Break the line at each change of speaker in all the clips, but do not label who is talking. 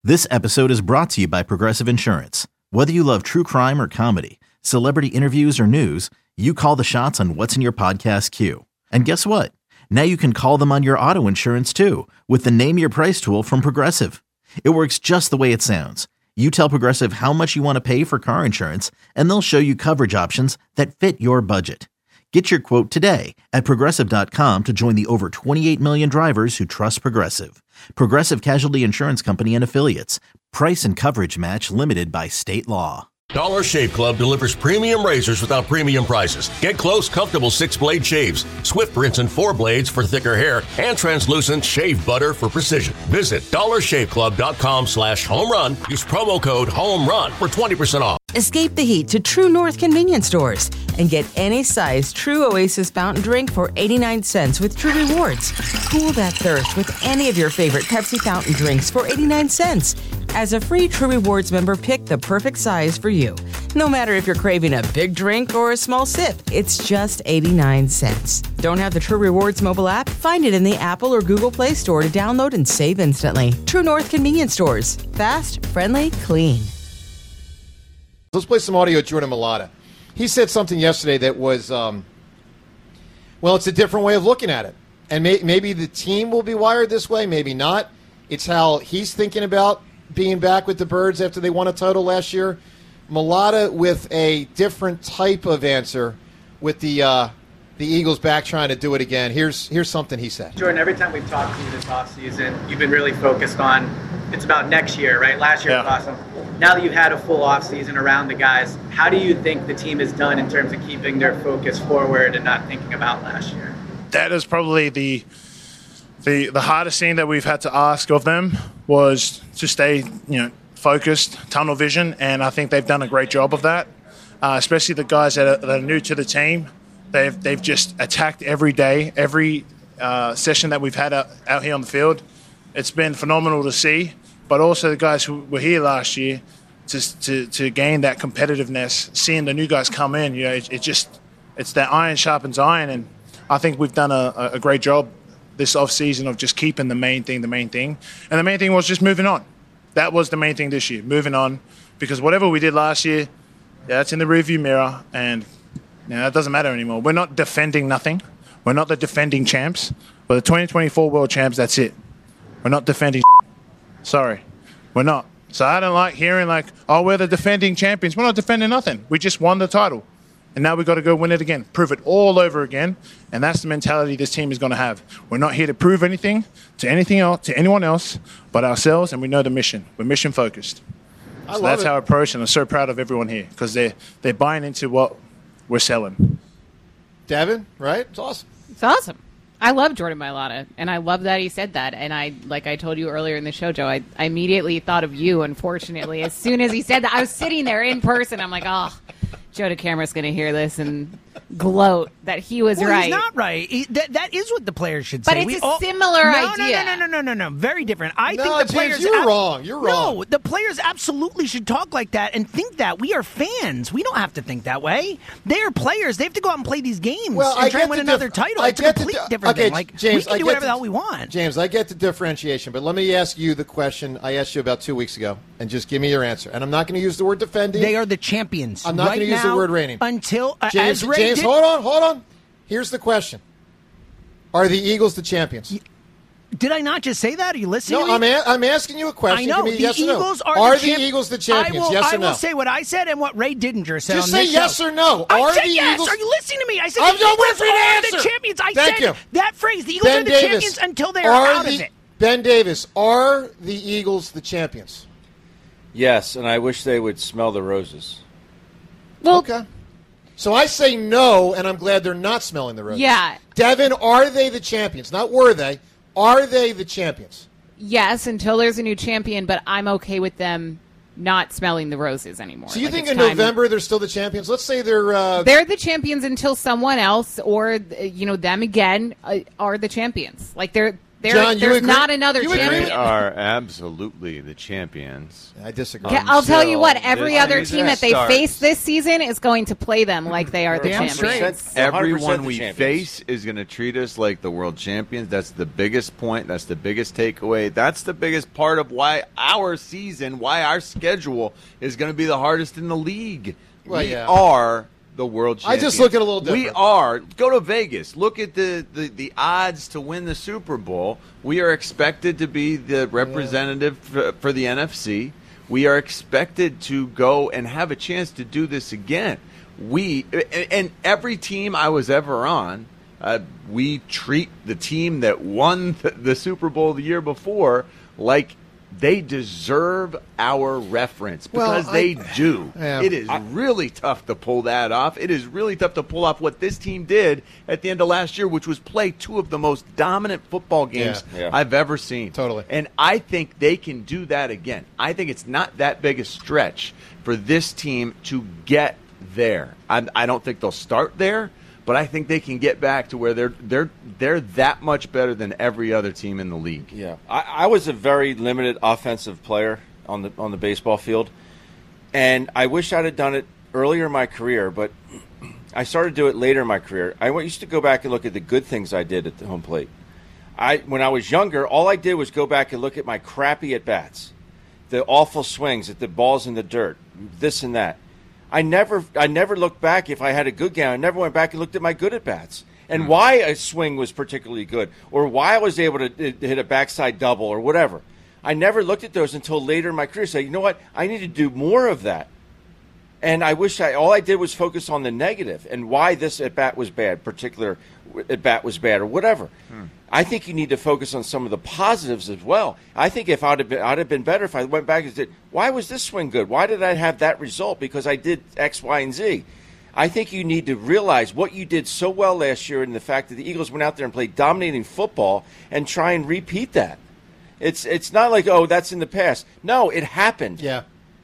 This episode is brought to you by Progressive Insurance. Whether you love true crime or comedy, celebrity interviews or news, you call the shots on what's in your podcast queue. And guess what? Now you can call them on your auto insurance too with the Name Your Price tool from Progressive. It works just the way it sounds. You tell Progressive how much you want to pay for car insurance, and they'll show you coverage options that fit your budget. Get your quote today at Progressive.com to join the over 28 million drivers who trust Progressive. Progressive Casualty Insurance Company and Affiliates. Price and coverage match limited by state law.
Dollar Shave Club delivers premium razors without premium prices. Get close, comfortable 6-blade shaves, Swift rinse and 4 blades for thicker hair, and translucent shave butter for precision. Visit dollarshaveclub.com/home run. Use promo code HOMERUN for 20% off.
Escape the heat to True North convenience stores and get any size True Oasis fountain drink for 89 cents with True Rewards. Cool that thirst with any of your favorite Pepsi fountain drinks for 89 cents. As a free True Rewards member, pick the perfect size for you. No matter if you're craving a big drink or a small sip, it's just 89 cents. Don't have the True Rewards mobile app? Find it in the Apple or Google Play Store to download and save instantly. True North convenience stores. Fast, friendly, clean.
Let's play some audio of Jordan Mailata. He said something yesterday that was, it's a different way of looking at it. And maybe the team will be wired this way, maybe not. It's how he's thinking about being back with the Birds after they won a title last year. Mailata with a different type of answer with the Eagles back trying to do it again. Here's something he said.
Jordan, every time we've talked to you this offseason, you've been really focused on it's about next year, right? Last year was awesome. Now that you've had a full offseason around the guys, how do you think the team has done in terms of keeping their focus forward and not thinking about last year?
That is probably the hardest thing that we've had to ask of them was to stay, focused, tunnel vision, and I think they've done a great job of that. Especially the guys that are new to the team, they've just attacked every day, every session that we've had out here on the field. It's been phenomenal to see, but also the guys who were here last year to gain that competitiveness, seeing the new guys come in, it's that iron sharpens iron, and I think we've done a great job this offseason of just keeping the main thing. And the main thing was just moving on. That was the main thing this year, moving on, because whatever we did last year, that's in the rearview mirror, and that doesn't matter anymore. We're not defending nothing. We're not the defending champs. We're the 2024 world champs, that's it. We're not defending. Sorry, we're not. So I don't like hearing we're the defending champions. We're not defending nothing. We just won the title. And now we've got to go win it again, prove it all over again. And that's the mentality this team is going to have. We're not here to prove anything to anyone else but ourselves, and we know the mission. We're mission focused. So that's our approach, and I'm so proud of everyone here because they're buying into what we're selling.
Devin, right? It's awesome.
It's awesome. I love Jordan Mailata, and I love that he said that. And I told you earlier in the show, Joe, I immediately thought of you, unfortunately. As soon as he said that, I was sitting there in person. I'm like, oh, Joe DeCamara's going to hear this and gloat that he was right.
He's not right. That is what the players should
say. But it's a similar idea.
No. Very different. I think the players.
You're wrong. You're wrong.
No, the players absolutely should talk like that and think that. We are fans. We don't have to think that way. They are players. They have to go out and play these games and try and win another title. It's a complete different thing.
James,
we can do whatever the hell we want.
James, I get the differentiation, but let me ask you the question I asked you about 2 weeks ago, and just give me your answer. And I'm not going to use the word defending.
They are the champions.
I'm not going to use the word reigning.
Until
James, hold on. Here's the question: are the Eagles the champions?
Did I not just say that? Are you listening?
No, I'm asking you a question.
I know.
Give me yes or no.
Are
the Eagles the champions? Yes or no?
I will say what I said and what Ray Didinger said.
Just
on this
say yes
show.
or no.
I said
the
yes.
Eagles...
Are you listening to me? I said
I'm
the Eagles are
answer.
the champions. I
Thank
said
you.
that phrase. The Eagles are the champions until they are out of it.
Ben Davis, are the Eagles the champions?
Yes, and I wish they would smell the roses.
Well,
okay. So I say no, and I'm glad they're not smelling the roses.
Yeah.
Devin, are they the champions? Not were they. Are they the champions?
Yes, until there's a new champion, but I'm okay with them not smelling the roses anymore.
So you think in November they're still the champions? Let's say they're
the champions until someone else or them again are the champions. Like
John,
there's not another champion.
They are absolutely the champions.
I disagree.
I'll tell you what, every other team that they face this season is going to play them like they are the champions.
Everyone we face is going to treat us like the world champions. That's the biggest point. That's the biggest takeaway. That's the biggest part of why our season, why our schedule is going to be the hardest in the league.
Well,
we are the world champions.
I just look at it a little different.
We are. Go to Vegas. Look at the odds to win the Super Bowl. We are expected to be the representative for the NFC. We are expected to go and have a chance to do this again. And every team I was ever on, we treat the team that won the Super Bowl the year before like they deserve our reference because they do. Yeah. It is really tough to pull that off. It is really tough to pull off what this team did at the end of last year, which was play two of the most dominant football games I've ever seen.
Totally.
And I think they can do that again. I think it's not that big a stretch for this team to get there. I don't think they'll start there, but I think they can get back to where they're that much better than every other team in the league.
Yeah, I was a very limited offensive player on the baseball field, and I wish I'd have done it earlier in my career, but I started to do it later in my career. I used to go back and look at the good things I did at the home plate. When I was younger, all I did was go back and look at my crappy at-bats, the awful swings at the balls in the dirt, this and that. I never looked back if I had a good game. I never went back and looked at my good at-bats and why a swing was particularly good or why I was able to hit a backside double or whatever. I never looked at those until later in my career. So, you know what? I need to do more of that. And I wish all I did was focus on the negative and why this at-bat was bad, particular at-bat was bad or whatever. I think you need to focus on some of the positives as well. I think if I'd have been better if I went back and said, why was this swing good? Why did I have that result? Because I did X, Y, and Z. I think you need to realize what you did so well last year and the fact that the Eagles went out there and played dominating football and try and repeat that. It's not like, oh, that's in the past. No, it happened.
Yeah.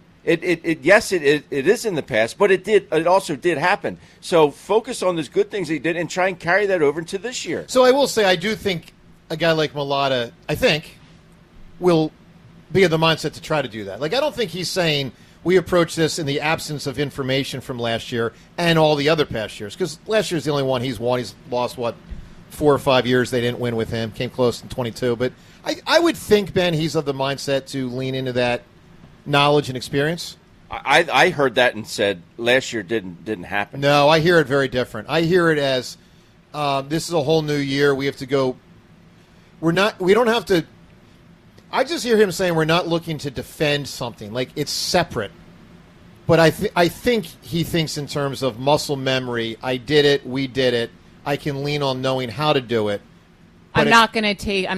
Yes, it is in the past, but it also did happen. So focus on those good things that he did and try and carry that over into this year.
So I will say I do think a guy like Mailata, I think, will be in the mindset to try to do that. Like, I don't think he's saying we approach this in the absence of information from last year and all the other past years, because last year's the only one he's won. He's lost, 4 or 5 years they didn't win with him, came close in 22. But I would think, Ben, he's of the mindset to lean into that knowledge and experience.
I heard that and said last year didn't happen.
No, I hear it very different. I hear it as this is a whole new year. We have to go. We don't have to. I just hear him saying we're not looking to defend something. Like, it's separate. But I think he thinks in terms of muscle memory. I did it. We did it. I can lean on knowing how to do it.
I'm not going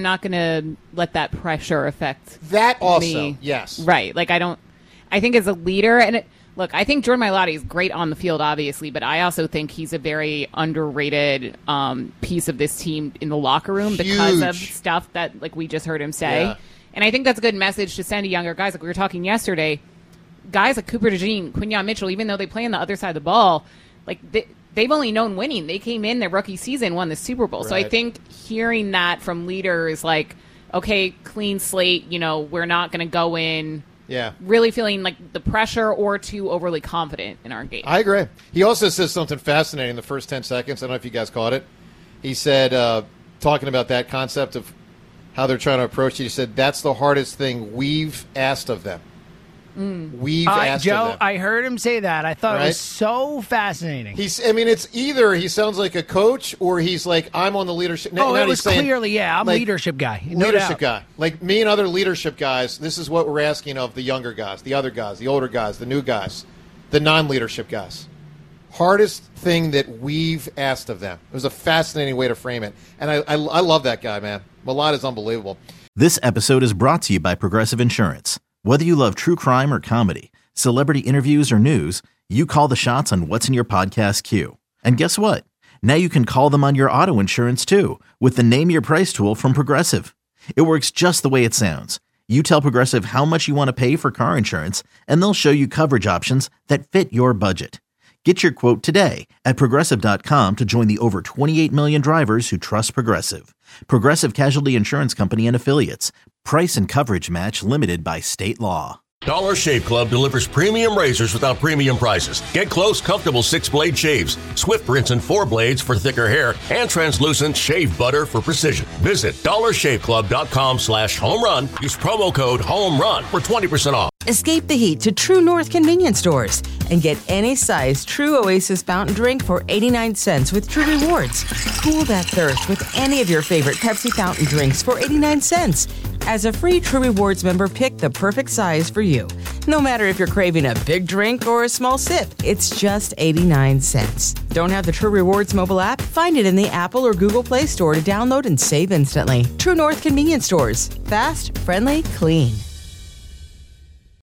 to let that pressure affect
that also,
me.
Yes.
Right. Like, I think as a leader, and look, I think Jordan Mailata is great on the field, obviously, but I also think he's a very underrated piece of this team in the locker room because of stuff that, like, we just heard him say. Yeah. And I think that's a good message to send to younger guys. Like we were talking yesterday, guys like Cooper DeJean, Quinyon Mitchell, even though they play on the other side of the ball, like they've only known winning. They came in their rookie season, won the Super Bowl. Right. So I think hearing that from leaders like, okay, clean slate, we're not going to go in really feeling like the pressure or too overly confident in our game.
I agree. He also says something fascinating in the first 10 seconds. I don't know if you guys caught it. He said, talking about that concept of how they're trying to approach it, he said, that's the hardest thing we've asked of them. We've asked
Joe,
of them.
I heard him say that. I thought it was so fascinating.
It's either he sounds like a coach or he's like, I'm on the leadership.
It was clearly, I'm a leadership guy.
Leadership guy. Like me and other leadership guys, this is what we're asking of the younger guys, the other guys, the older guys, the new guys, the non-leadership guys. Hardest thing that we've asked of them. It was a fascinating way to frame it. And I love that guy, man. Mailata is unbelievable.
This episode is brought to you by Progressive Insurance. Whether you love true crime or comedy, celebrity interviews or news, you call the shots on what's in your podcast queue. And guess what? Now you can call them on your auto insurance too with the Name Your Price tool from Progressive. It works just the way it sounds. You tell Progressive how much you want to pay for car insurance, and they'll show you coverage options that fit your budget. Get your quote today at Progressive.com to join the over 28 million drivers who trust Progressive. Progressive Casualty Insurance Company and Affiliates. Price and coverage match limited by state law.
Dollar Shave Club delivers premium razors without premium prices. Get close, comfortable 6-blade shaves, Swift rinse and 4 blades for thicker hair, and translucent shave butter for precision. Visit dollarshaveclub.com/homerun. Use promo code HOMERUN for 20% off.
Escape the heat to True North convenience stores and get any size True Oasis fountain drink for 89 cents with True Rewards. Cool that thirst with any of your favorite Pepsi fountain drinks for 89 cents. As a free True Rewards member, pick the perfect size for you. No matter if you're craving a big drink or a small sip, it's just 89 cents. Don't have the True Rewards mobile app? Find it in the Apple or Google Play Store to download and save instantly. True North convenience stores. Fast, friendly, clean.